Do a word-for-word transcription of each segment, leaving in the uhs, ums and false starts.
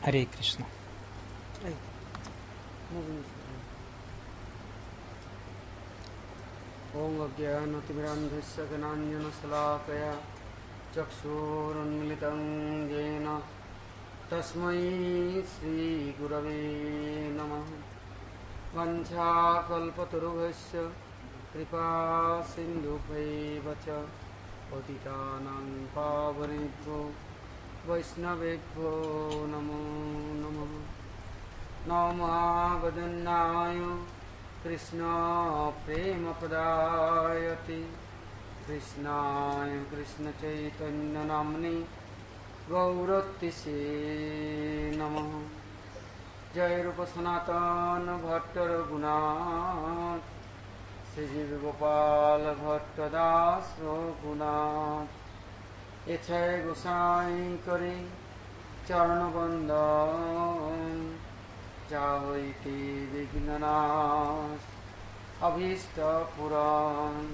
Харе Кришна. Om Ajnanatimirandhasya Gananjana Salakaya Chakshurunmilitam Jena Tasmai Sri Gurave Namah Vancha Kalpatarubhasya Kripa Sindhubhaivacha Patitanang Pavanebhyo Vaishnavebhyo Namo Namah Namah Vajannaya Krishna Prema Padayati Krishnaya Krishna Chaitanya Namni Gauratise Namah Jai Rupa Sanatana Bhatta Raghunath Sri Jiva Gopala Bhatta Das Raghunath Echai Gosai Kari Charana Bandhan Jaiti Vignanas Abhishta Puran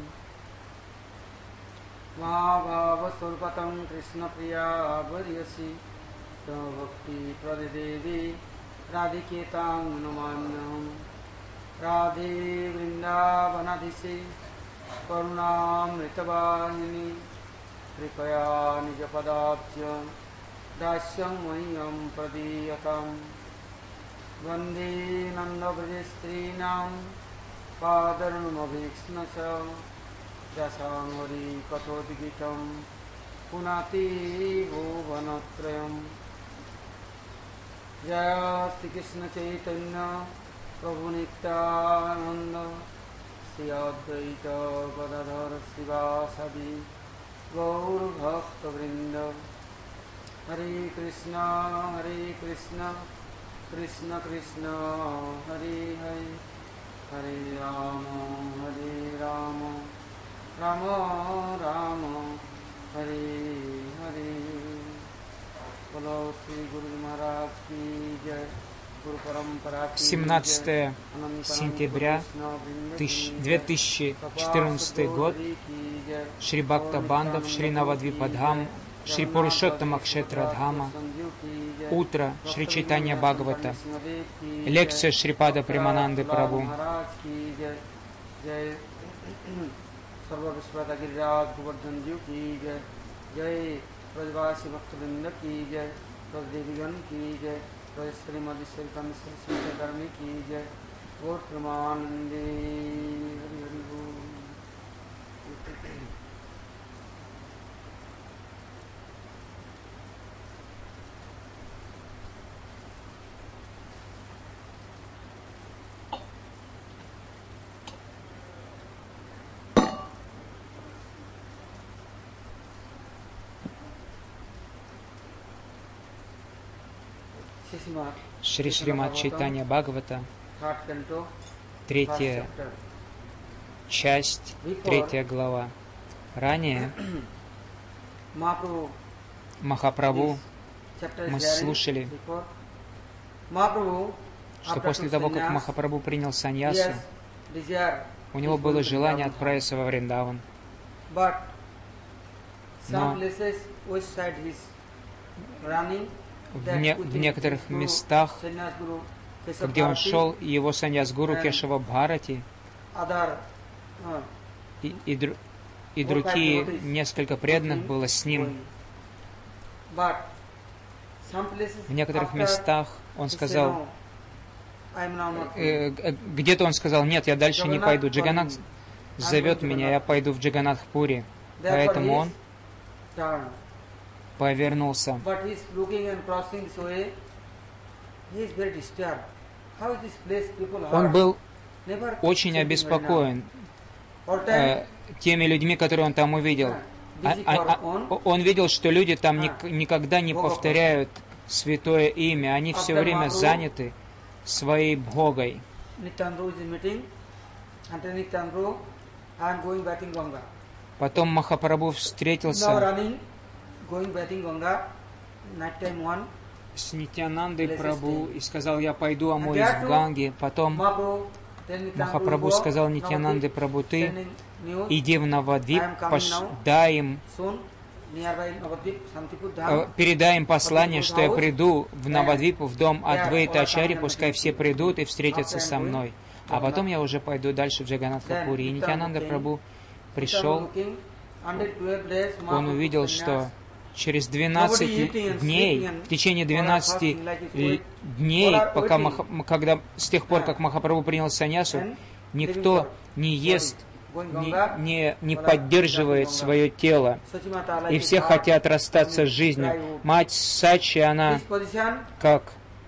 Mahabhava Surpatam Krishna Priya Varyasi Bhakti Pradidevi Radhiketam Namanyam Radhe Vrindavanadhisi Karunam Ritavahini Kripaya Nijapadabhya Dasyam Mayam Pradiyatam Vande Nanda Vrajastrinam Padarunabhikshnasa Jasangvari Katodigitam Punati Bhuvanatrayam Jaya Sri Krishna Chaitanya Prabhu Nityananda Sri Advaita Gadadhara Sivasadi Gaur Bhakta Vrinda Hare Krishna Hare Krishna Krishna Krishna Hare Hare Hare Rama Hare Rama Rama Rama Hare Hare Bolo Sri Guru Maharaj Ki Jai Guru Parampara Ki семнадцатое сентября две тысячи четырнадцатый год. Шри Бхакта Бандав, Шри Навадвипадхам, Шри Пурушоттама Кшетра Дхама. Утро Шри Чайтанья Бхагавата. Лекция Шрипада Премананды Прабhu. Шри Шримад Чайтанья Бхагавата, третья часть, третья глава. Ранее Махапрабху мы слушали, что после того, как Махапрабху принял саньясу, у него было желание отправиться во Вриндаван. Но в, не, в некоторых местах, где он шел, его саньяс-гуру Кешава Бхарати и, и, и другие несколько преданных было с ним. В некоторых местах он сказал, э, где-то он сказал, нет, я дальше не пойду. Джаганнат зовет меня, я пойду в Джаганнатхпури. Поэтому он повернулся. Он был очень обеспокоен э, теми людьми, которые он там увидел. А, а, а, он видел, что люди там ни, никогда не повторяют святое имя. Они все время заняты своей бхогой. Потом Махапрабху встретился с Нитьянандой Прабху и сказал, я пойду омоюсь в Ганге. Потом Махапрабху сказал Нитьянанде Прабху, ты иди в Навадвип, дай им передай им послание, что я приду в Навадвипу, в дом Адвайта Ачарьи, пускай все придут и встретятся со мной. А потом я уже пойду дальше в Джаганнатха-пури. И Нитьянанда Прабху пришел, он увидел, что через двенадцать дней, в течение двенадцати дней, пока Маха, когда, с тех пор, как Махапрабху принял саньясу, никто не ест, не, не, не поддерживает свое тело, и все хотят расстаться с жизнью. Мать Сачи, она как,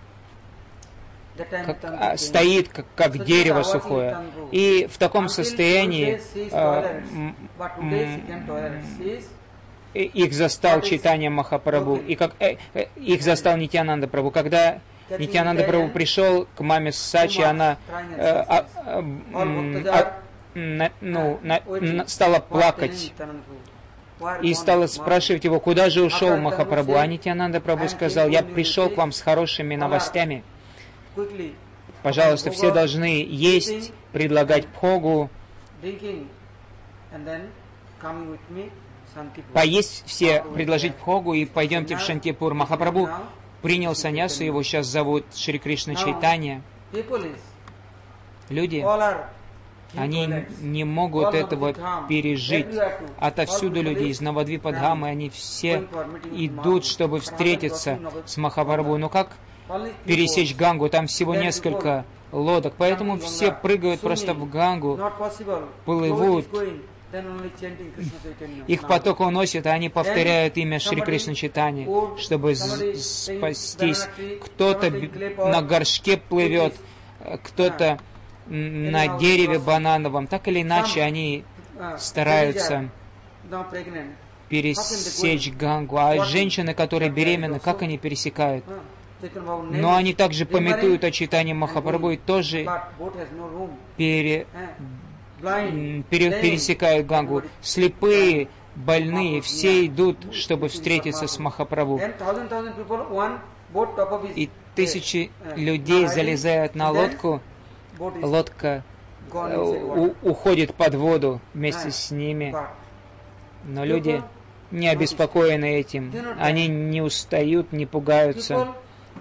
как а, стоит, как, как дерево сухое. И в таком состоянии а, м, м, их застал Чайтанья Махапрабху, и как э, э, их застал Нитьянанда Прабху. Когда Нитьянанда Прабху пришел к маме Сачи, она э, а, а, а, на, ну, на, на, стала плакать и стала спрашивать его, куда же ушел Махапрабху. А Нитьянанда Прабху сказал: я пришел к вам с хорошими новостями. Пожалуйста, все должны есть, предлагать бхогу, поесть все, предложить бхогу и пойдемте в Шантипур. Махапрабху принял саньясу, его сейчас зовут Шри Кришна Чайтанья. Люди, они не могут этого пережить. Отовсюду люди из Навадвипа-дхамы, они все идут, чтобы встретиться с Махапрабху. Но как пересечь Гангу? Там всего несколько лодок, поэтому все прыгают просто в Гангу, плывут. Их поток уносит, а они повторяют имя Шри Кришна Чайтаньи, чтобы спастись. Кто-то на горшке плывет, кто-то на дереве банановом. Так или иначе, они стараются пересечь Гангу. А женщины, которые беременны, как они пересекают? Но они также памятуют о Чайтанье Махапрабху и тоже пере... пересекают Гангу. Слепые, больные, все идут, чтобы встретиться с Махапрабху. И тысячи людей залезают на лодку, лодка у, уходит под воду вместе с ними. Но люди не обеспокоены этим, они не устают, не пугаются.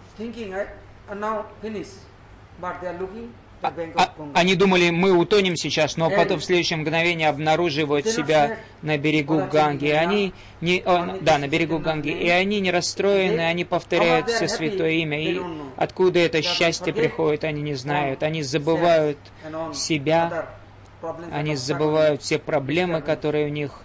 А, а, они думали, мы утонем сейчас, но потом в следующее мгновение обнаруживают себя на берегу Ганги. И они не, о, да, на берегу Ганги. И они не расстроены, они повторяют все святое имя. И откуда это счастье приходит, они не знают. Они забывают себя, они забывают все проблемы, которые у них.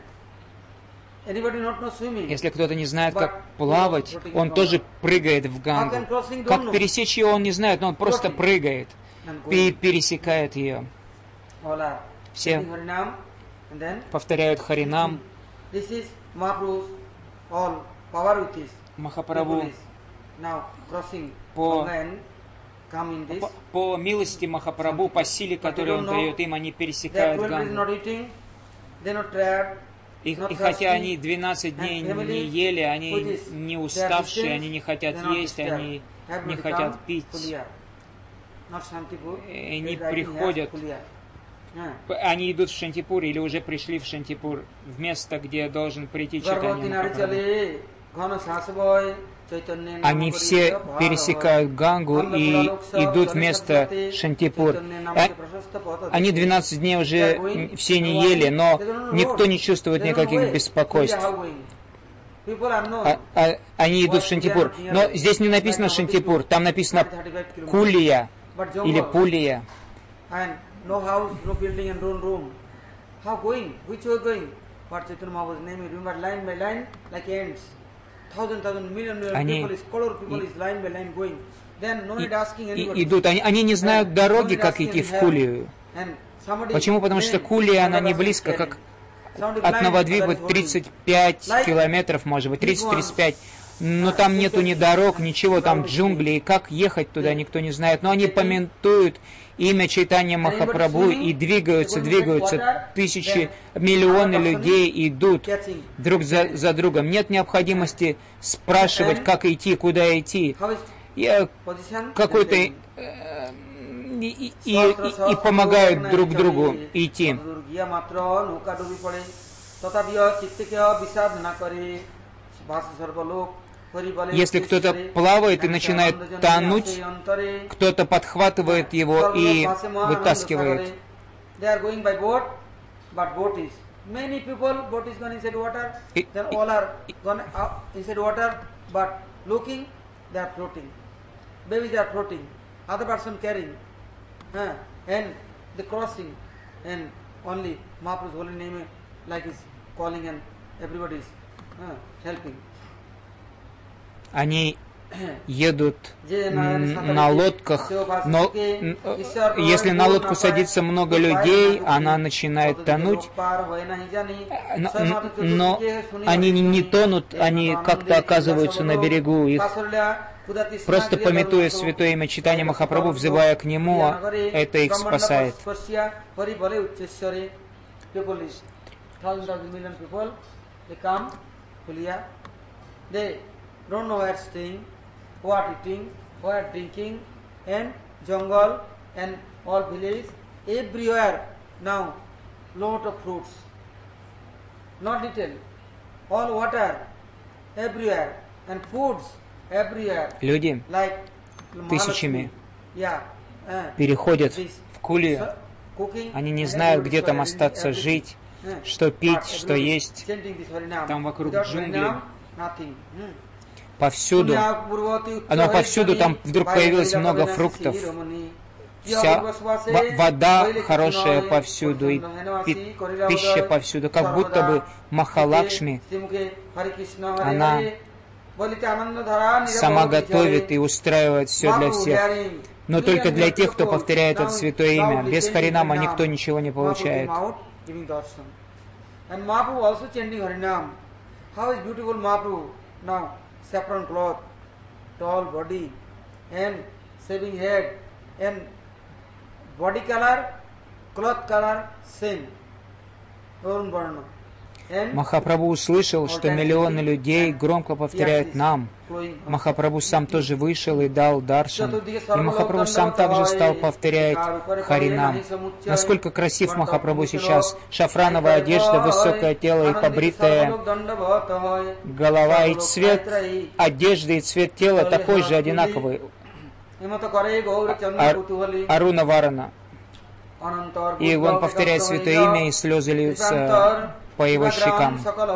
Если кто-то не знает, как плавать, он тоже прыгает в Гангу. Как пересечь ее, он не знает, но он просто прыгает и пересекает ее. Все повторяют Харинам. Махапрабху по, по, по милости Махапрабху, по силе, которую он дает им, они пересекают Гангу. И, и хотя они двенадцать дней не ели, они не уставшие, они не хотят есть, они не хотят пить. И они приходят, они идут в Шантипур или уже пришли в Шантипур, в место, где должен прийти Чайтанья Махапрабху. Они все пересекают Гангу и идут в место Шантипур. Они двенадцать дней уже все не ели, но никто не чувствует никаких беспокойств. А, а, они идут в Шантипур. Но здесь не написано Шантипур, там написано Кулия или Пулия. Они и, и, идут, они, они не знают дороги, как идти в Кулию. Почему? Потому что Кулия, она не близко, как от Навадвипы тридцать пять километров, может быть, тридцать-тридцать пять. Но там нету ни дорог, ничего, там джунгли, и как ехать туда, никто не знает. Но они помянуют имя Чайтанья Махапрабху и двигаются, двигаются. Тысячи, миллионы людей идут друг за, за другом. Нет необходимости спрашивать, как идти, куда идти. Я какой-то э, и, и, и, и помогают друг другу идти. Если кто-то плавает и начинает тонуть, кто-то подхватывает его и вытаскивает. Many people, boat is gone inside water, then all are gone out inside water, but looking, they are floating. Babies are floating, other person carrying, uh, and the crossing, and only Mahaprabhu's holy name like is calling and everybody is uh, helping. Они едут на лодках, но если на лодку садится много людей, она начинает тонуть, но они не тонут, они как-то оказываются на берегу, их просто памятуя святое имя читания Махапрабху, взывая к нему, это их спасает. What eating, what drinking, and jungle and all village, everywhere now, lot of fruits, not little, all water, everywhere, and foods, everywhere. Люди like тысячами yeah, uh, переходят в Кулию, они не знают, где там остаться жить, что пить, что есть, там вокруг джунгли. Повсюду, оно повсюду, там вдруг появилось много фруктов, вся вода хорошая повсюду, и пи пища повсюду, как будто бы Махалакшми, она сама готовит и устраивает все для всех, но только для тех, кто повторяет это святое имя. Без Харинама никто ничего не получает. Saffron cloth, tall body, and shaving head, and body color, cloth color, same. Махапрабху услышал, что миллионы людей громко повторяют нам. Махапрабху сам тоже вышел и дал даршан. И Махапрабху сам также стал повторять Харинам. Насколько красив Махапрабху сейчас. Шафрановая одежда, высокое тело и побритая голова. И цвет одежды и цвет тела такой же одинаковый. Аруна Варана. И он повторяет святое имя, и слезы льются по его щекам.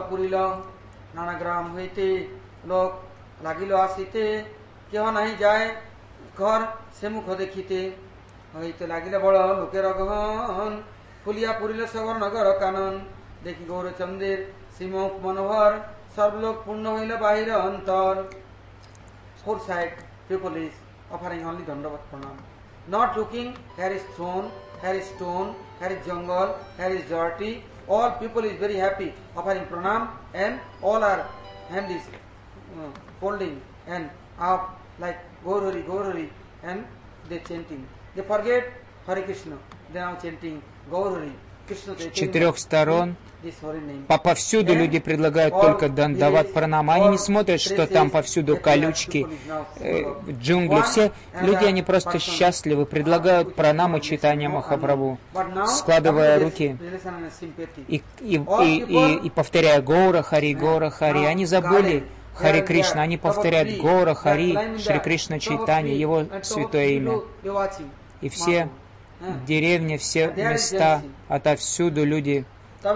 Not looking, here is throne, here is stone, here is jungle, here is dirty. All people is very happy offering pranam, and all are hand is uh, folding and up like Gaurari, Gaurari, and they chanting. They forget Hare Krishna. They are chanting Gaurari. С четырех сторон повсюду люди предлагают только дандават пранама. Они не смотрят, что там повсюду колючки, э, джунгли. Все люди, они просто счастливы, предлагают пранаму читания Махапрабху, складывая руки и, и, и, и, и повторяя Гаура Хари, Гаура Хари. Они забыли Хари Кришна, они повторяют Гаура Хари, Шри Кришна Чайтанья, его святое имя. И все деревни, все места, отовсюду люди,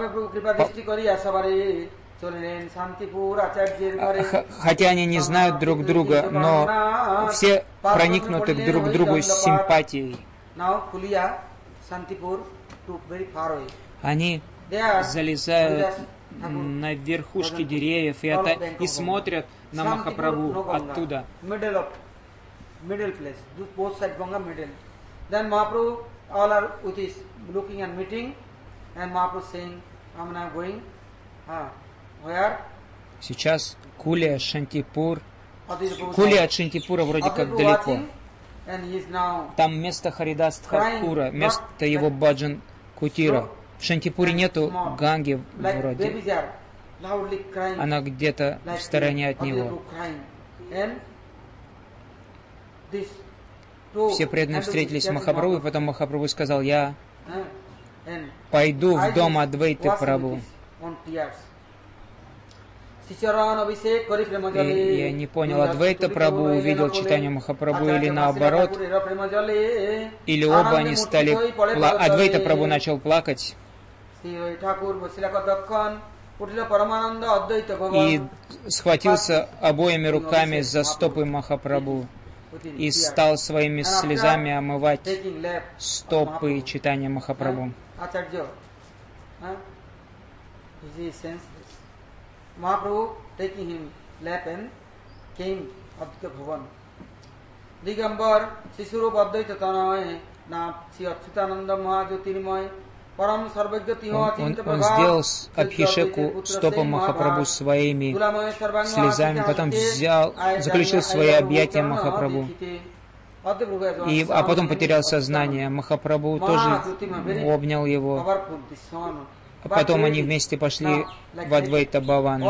хотя они не знают друг друга, но все проникнуты друг к другу с симпатией. Они залезают на верхушки деревьев и, это, и смотрят на Махапрабху оттуда. Then Mahaprabhu, all are with his looking and meeting, and Mahaprabhu saying, I'm now going, ah, where? Сейчас Кулия, Шантипур. Кулия от Шантипура вроде как далеко. Там место Харидас Тхакура, место его Баджан Кутира. В Шантипуре нету Ганги вроде. Она где-то в стороне от него. Все преданные встретились с Махапрабху, и потом Махапрабху сказал: я пойду в дом Адвайты Прабху. И я не понял, Адвайта Прабху увидел Чайтанью Махапрабху или наоборот, или оба они стали пла... Адвайта Прабху начал плакать и схватился обоими руками за стопы Махапрабху и стал своими слезами омывать стопы Чайтаньи Махапрабху. Mahaprabhu taking him lap and came Advaita Bhavan. Digambar Sisurup Advaita Tanaya na Sri Achyutananda Mahajyotirmaya Param Sarvajya Tiho Achinta Prabha. Он сделал Абхишеку стопам Махапрабху своими слезами, потом взял, заключил свои объятия Махапрабху, и, а потом потерял сознание. Махапрабху тоже обнял его. Потом они вместе пошли в Адвайта Бхаван.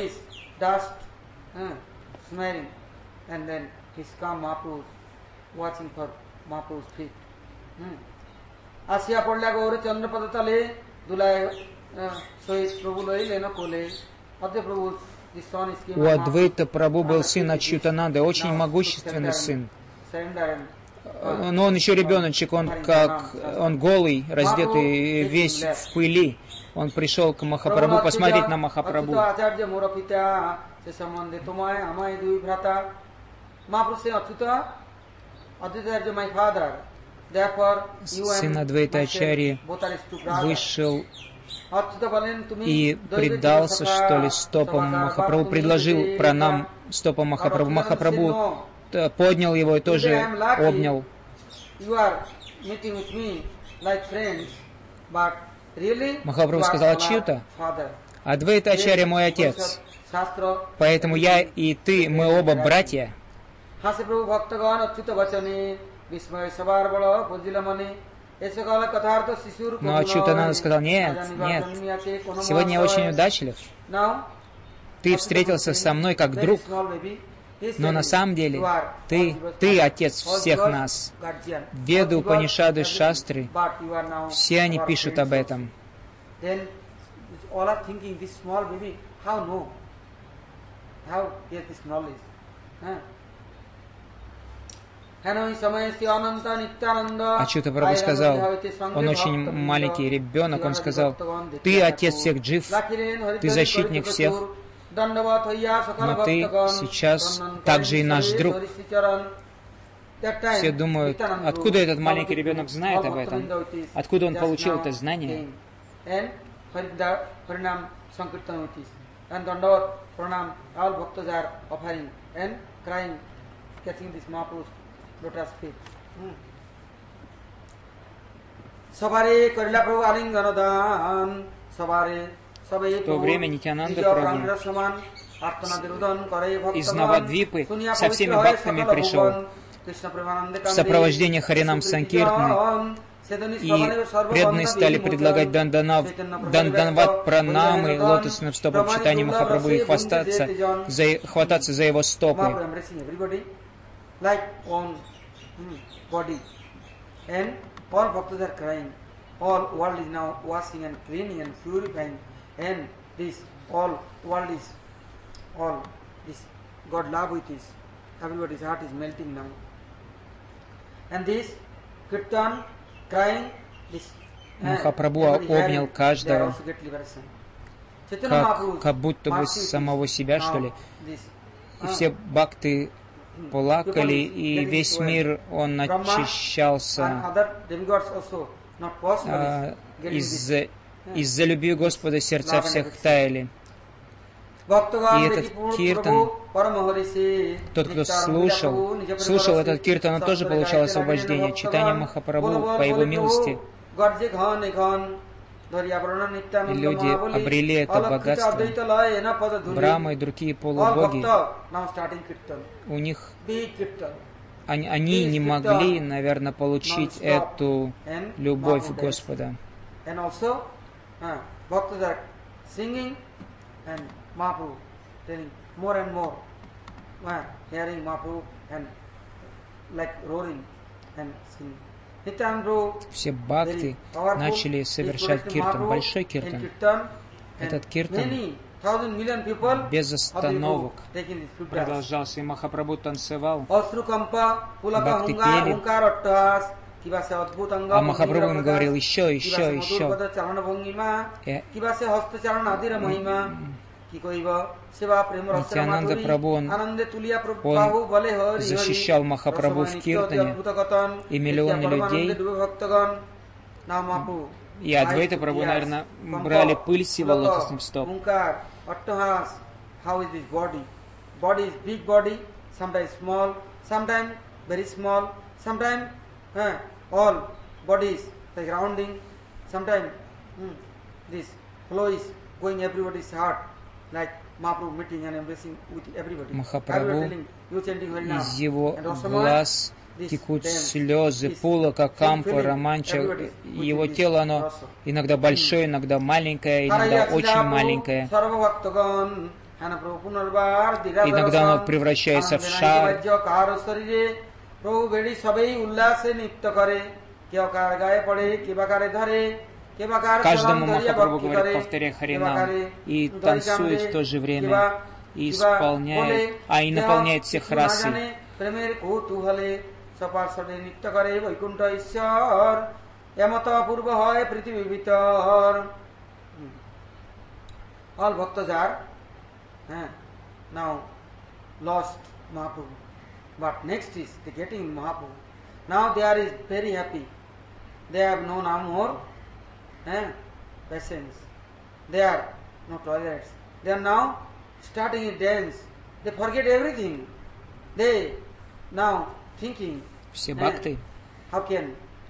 У Адвайта Прабху был сын Ачьютананды, очень могущественный сын. Но он еще ребеночек, он как он голый, раздетый, весь в пыли. Он пришел к Махапрабху посмотреть на Махапрабху. Сын Адвайта Ачарьи вышел и предался, что ли, стопам Махапрабху, предложил пранам стопам Махапрабху. Махапрабху поднял его и тоже обнял. Махапрабху сказал: Ачьюта, Адвайта Ачарья мой отец, поэтому я и ты, мы оба братья. Но Ачьютананда сказал: нет, нет, сегодня я очень удачлив. Ты встретился со мной как друг, но на самом деле ты, ты отец всех нас. Веды, Упанишады, Шастры, все они пишут об этом. Ачьюта Прабху сказал, он очень маленький ребенок, он сказал: ты отец всех джив, ты защитник всех, но ты сейчас также и наш друг. Все думают, откуда этот маленький ребенок знает об этом, откуда он получил это знание. В то время Нитьянанда Прабху из Навадвипы со всеми бхактами пришел в сопровождении Харинам Санкиртаны, и преданные стали предлагать данданав, данданват пранамы лотосным стопам Чайтаньи Махапрабху и хвастаться за, хвататься за его стопы. And this all world is all this God love with this. Everybody's heart is melting now. And this kirtan crying this. Махапрабху обнял каждого, как, как будто бы самого себя, что ли. И все бхакты плакали, и весь мир, он очищался а, из-за Из-за любви Господа сердца всех таяли. И этот киртан, тот, кто слушал, слушал этот киртан, он тоже получал освобождение. Чайтанья Махапрабху, по его милости, люди обрели это богатство. Брахма и другие полубоги, у них, они, они не могли, наверное, получить эту любовь Господа. Uh, Bhaktas are singing and Mahaprabhu telling more and more, uh, hearing Mahaprabhu and like roaring and singing. Все бхакты начали совершать киртан, большой киртан. Этот киртан без остановок продолжался, и Махапрабху танцевал, бхакты пели, а Махапрабху им говорил еще, еще, еще. Нитьянанда Прабху, он, он защищал Махапрабху в киртане, и миллионы людей. И Адвайта Прабху, наверное, брали пыль с его лотосных стоп. Махапрабху, из его глаз текут слезы, пула, как кампа, романча. Его тело, оно иногда большое, иногда маленькое, иногда очень маленькое. Иногда оно превращается в шар. Каждому Махапрабху говорит, повторяй Харинам, и танцует в то же время, и исполняет, а и наполняет всех расой. সপার্শ্বদে নৃত্য করে বৈকুণ্ঠ ঈশ্বর এমত অপূর্ব হয় পৃথিবী ভিতর all bhaktas are eh, now lost Mahaprabhu, but next is the getting Mahaprabhu. Now they are is very happy, they have no now more eh, patience, they are no tolerance, they are now starting a dance, they forget everything, they now thinking, все бхакты, how can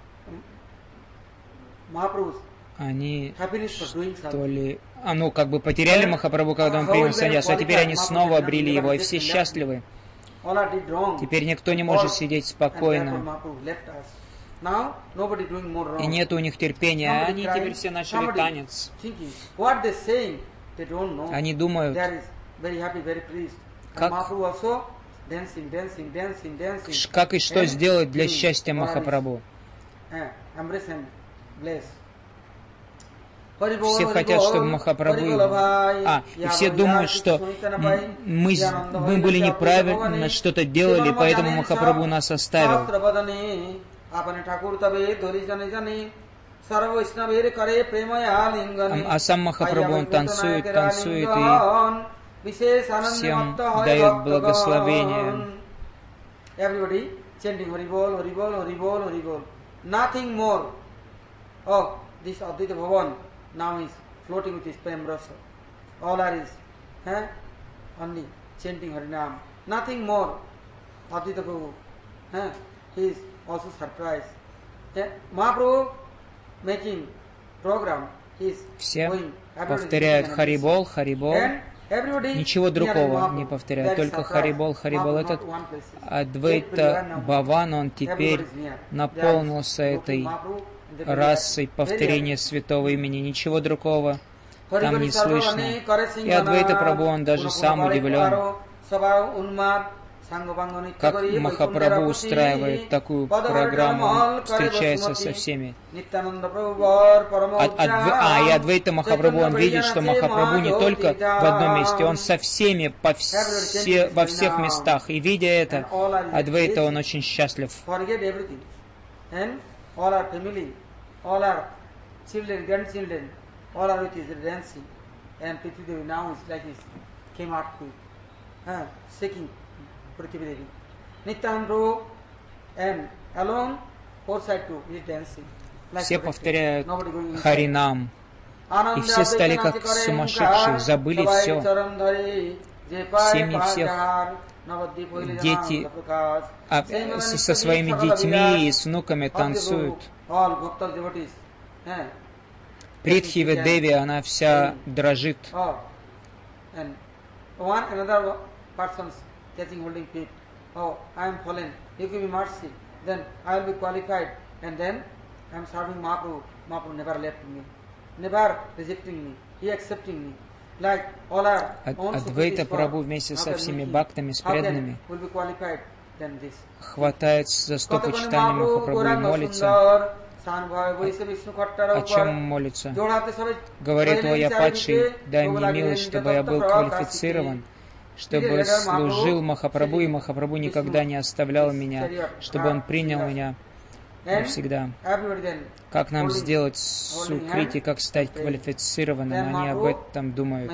Mahaprabhu, они то ли, а ну как бы потеряли Махапрабху, когда он принял саньясу, а теперь они снова обрели его, и все счастливы. Теперь никто не может сидеть спокойно, и нет у них терпения, а они теперь все начали танец. Они думают, как Dancing, dancing, dancing, dancing. Как и что сделать для счастья Махапрабху. Все хотят, чтобы Махапрабху... А, и все думают, что мы, мы были неправильно, что-то делали, поэтому Махапрабху нас оставил. А сам Махапрабху, он танцует, танцует и всем дает благословение. Everybody chanting Haribol, Haribol, Haribol, Haribol. Nothing more. Oh, this Advaita Bhavan now is floating with his prem rasa. All are is eh? only chanting Harinam. Nothing more. Advaita Prabhu, eh? he is also surprised. Eh? Mahaprabhu making program. He is все повторяют Харибол, Харибол. Ничего другого не повторяют, только Харибол, Харибол. Этот Адвайта Бхаван, он теперь наполнился этой расой повторения святого имени. Ничего другого там не слышно. И Адвайта Прабху, он даже сам удивлен, как Махапрабху устраивает такую программу, он встречается со всеми. Ад, Адв... А, и Адвайта Махапрабху, он видит, что Махапрабху не только в одном месте, он со всеми по все, во всех местах. И видя это, Адвайта, он очень счастлив. Все повторяют Харинам, и все стали как сумасшедшие, забыли все. Семьи всех, дети а, со своими детьми и с внуками танцуют. Притхива Деви, она вся дрожит. Catching, holding feet. Oh, I am fallen. You give me mercy. Then I will be qualified. And then I am serving Mahaprabhu. Mahaprabhu never left me, never rejecting me. He accepting me. Like all our own Адвайта Прабху вместе со всеми бхактами, с преданными, хватает за стопу читания Махапрабху и молится. о чем молится? Говорит: «О, я падший, дай мне милость, чтобы я был квалифицирован, чтобы служил Махапрабху, и Махапрабху никогда не оставлял меня, чтобы он принял меня навсегда». Как нам сделать сукрити, как стать квалифицированным? Они об этом думают.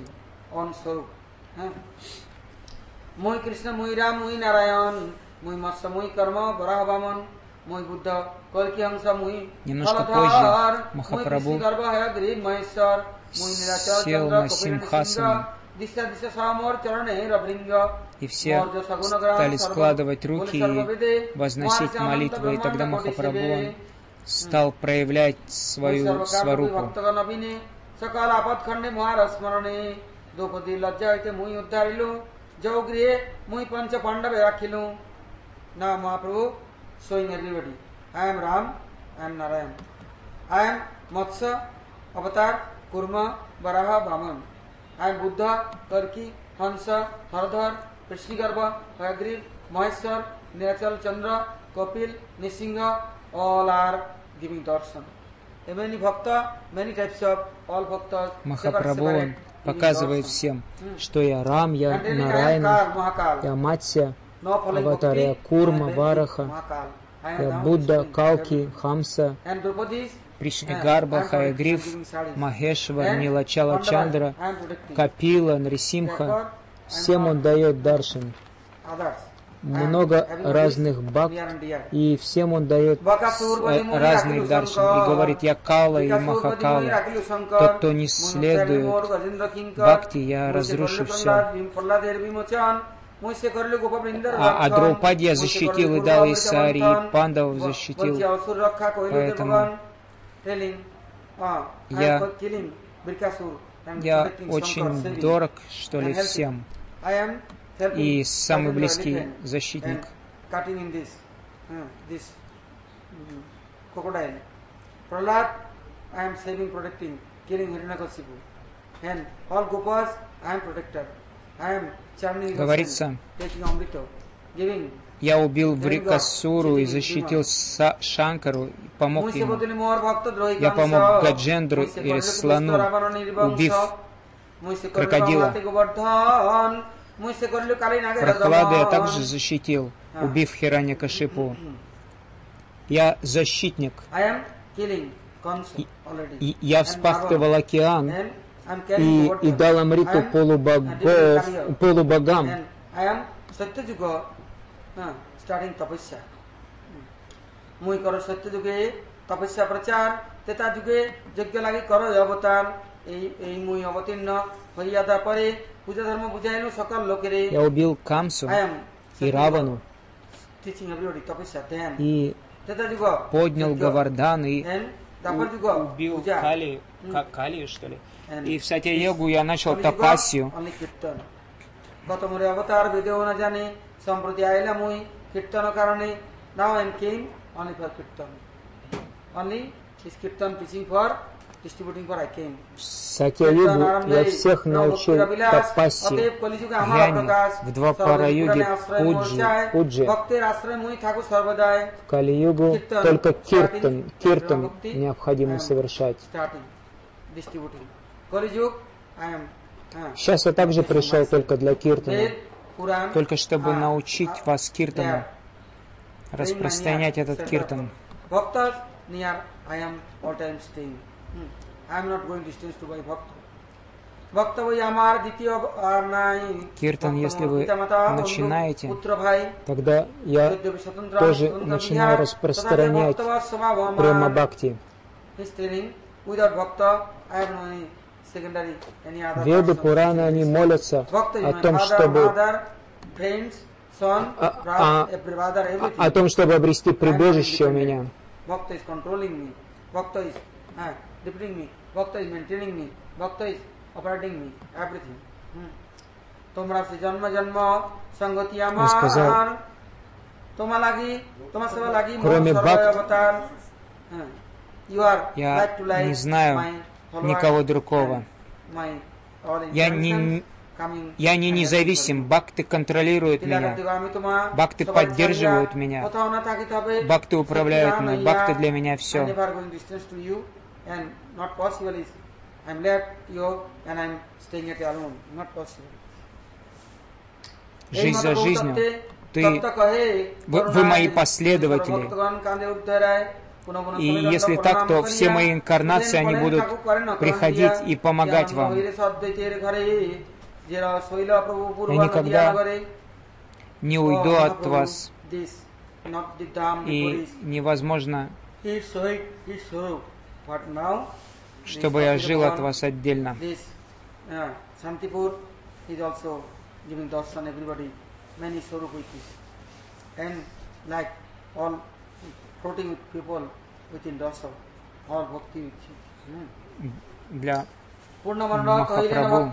Мой Кришна, мой Рам, мой Нараян, мой Маса, мой Карма, Барахабаман, мой Будда, Калки Хамса, мой Немножко позже Махапрабху сел на Симхасану, и все стали складывать руки и возносить молитвы, и тогда Махапрабху стал проявлять свою сварупу. Now Mahaprabhu showing everybody, I am Ram, I am Narayan. I am Matsya, Avatar, Kurma, Varaha, Vaman. I am Buddha, Karki, Hansa, Hardhar, Prishigarbha, Hayagriv, Maheshwar, Nilachal Chandra, Kapil, Nisingha, all are giving darshan. Many bhakta, many types of all bhaktas. Махапрабху он показывает всем, что я Рам, я Нараян, я Матсya, Аватар, я Курма, Вараха, я Будда, Калки, Хамса, Пришнигарбха, Хаягриф, Махешвар, Нилачала Чандра, Капила, Нрисимха. Всем он дает даршан. Много разных бхакт, и всем он дает разные даршан. И говорит: я Кала и Махакала. Тот, кто не следует бхакти, я разрушу все. А, а Драупадья защитил и дал Исари, и Пандавов защитил. Поэтому я, я очень дорог, что ли, всем. И самый близкий защитник. Говорится: я убил Врикасуру и защитил Шанкару, помог ему. Я помог Гаджендру или слону, убив крокодила. Прохладу я также защитил, убив Хираньякашипу. Я защитник. И, и я вспахтывал океан и, и дал Амриту полубогов, полубогам. Я убил Камсу и Равану, и поднял Гавардан, и убил Кали, как Кали, что ли. И в Сатья-йогу я начал тапасию. В Сатья-йогу я всех научил тапасии, гьяни, в два пара-юги пуджи, пуджи. В Кали-югу только киртан, киртан необходимо совершать. Сейчас я также пришел только для киртана, только чтобы научить вас киртану, распространять этот киртан. Киртан, если вы начинаете, тогда я тоже начинаю распространять према бхакти. Веды, Пураны, они молятся о том, чтобы о, о, о том, чтобы обрести прибежище у меня. Он сказал: кроме бхакт, я не знаю никого другого. Я не, Я не независим, бхакты контролируют меня, бхакты поддерживают меня, бхакты управляют мной, бхакты для меня все. Жизнь за жизнью. Ты, вы, вы мои последователи. И если так, то все мои инкарнации, они будут приходить и помогать вам. Я никогда не уйду от вас. И невозможно, чтобы я жил от вас отдельно. Для Махапрабху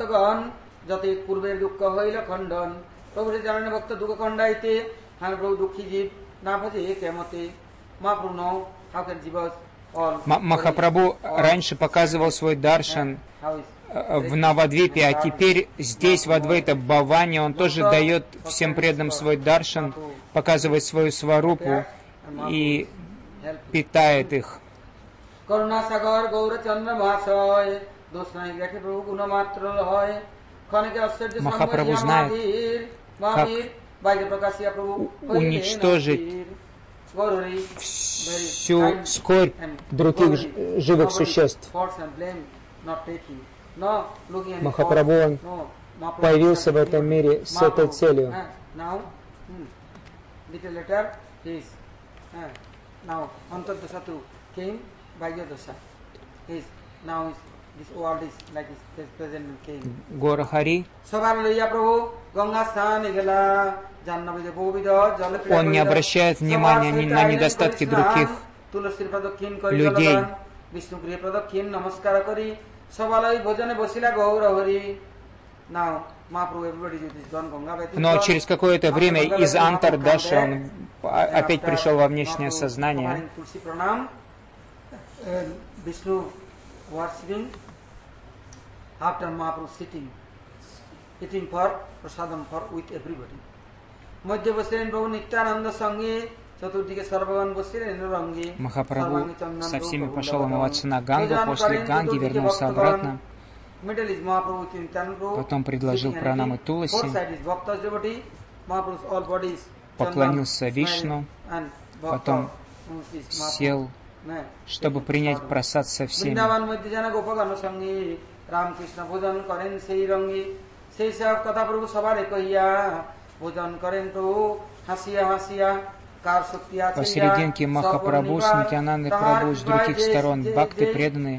Махапрабху раньше показывал свой даршан в Навадвипе, а теперь здесь, в Адвайта Бхаване, он тоже дает всем преданным свой даршан, показывает свою сварупу и питает их. Махапрабху знает, как уничтожить всю скорбь других живых существ. Махапрабху, он появился в этом мире с этой целью. Гора Хари, он не обращает внимания ни на недостатки других людей. Но через какое-то время из Антардаша он опять пришел во внешнее сознание. Махапрабху со всеми пошел умываться на Гангу, после Ганги вернулся обратно. Потом предложил пранамы Туласи, поклонился Вишну, потом сел, чтобы принять прасад со всеми. Посерединке Махапрабху с Нитьянандой Прабху, с других сторон бхакты преданные.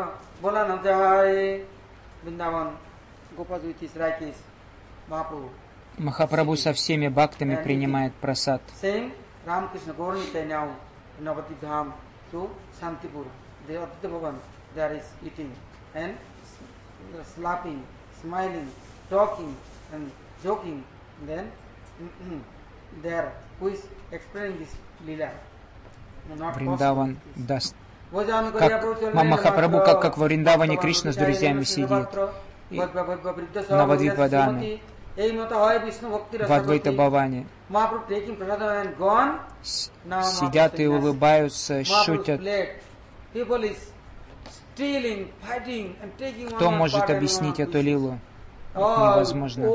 Махапрабху со всеми бхактами принимает прасад. Вриндаван даст. Как Махапрабху, как, как во Вриндаване Кришна с друзьями сидит. И Навадвипадане. В Адвайта Бхаване. Сидят и улыбаются, шутят. Кто может объяснить эту лилу? Невозможно.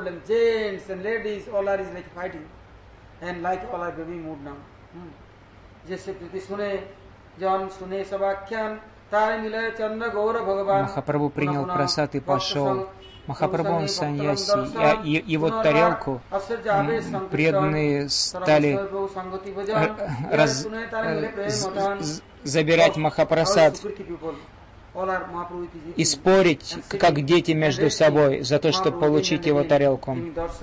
Махапрабху принял прасад и пошел. Махапрабху он саньяси, и его тарелку преданные стали раз, забирать Махапрасад и спорить, как дети между собой, за то, чтобы получить его тарелку.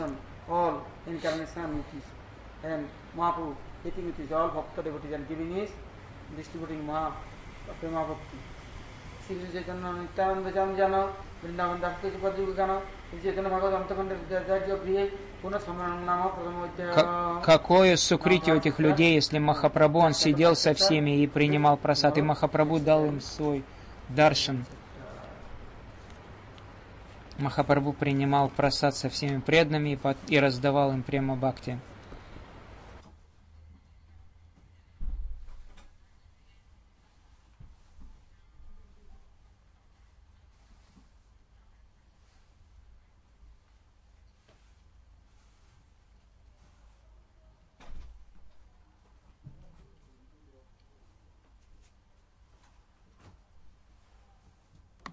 Какое сукрити у этих людей, если Махапрабху, он сидел со всеми и принимал прасад, и Махапрабху дал им свой даршан. Махапрабху принимал прасад со всеми преданными и раздавал им према бхакти.